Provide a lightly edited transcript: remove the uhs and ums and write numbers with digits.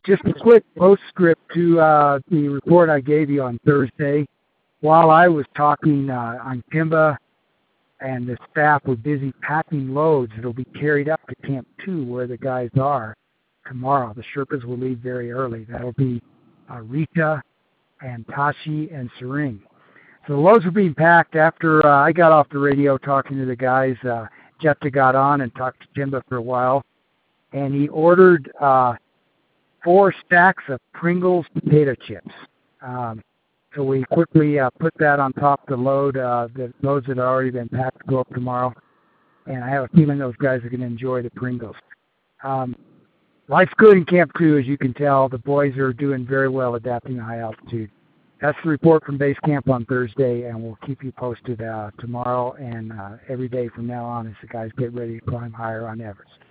Just a quick postscript to the report I gave you on Thursday. While I was talking on Timba and the staff were busy packing loads that will be carried up to Camp 2 where the guys are tomorrow. The Sherpas will leave very early. That'll be Rita and Tashi and Sering. So the loads were being packed after I got off the radio talking to the guys. Jetta got on and talked to Timba for a while, and he ordered 4 stacks of Pringles potato chips. So we quickly put that on top of the load, the loads that had already been packed to go up tomorrow, and I have a feeling those guys are going to enjoy the Pringles. Life's good in Camp 2, as you can tell. The boys are doing very well adapting to high altitude. That's the report from base camp on Thursday, and we'll keep you posted tomorrow and every day from now on as the guys get ready to climb higher on Everest.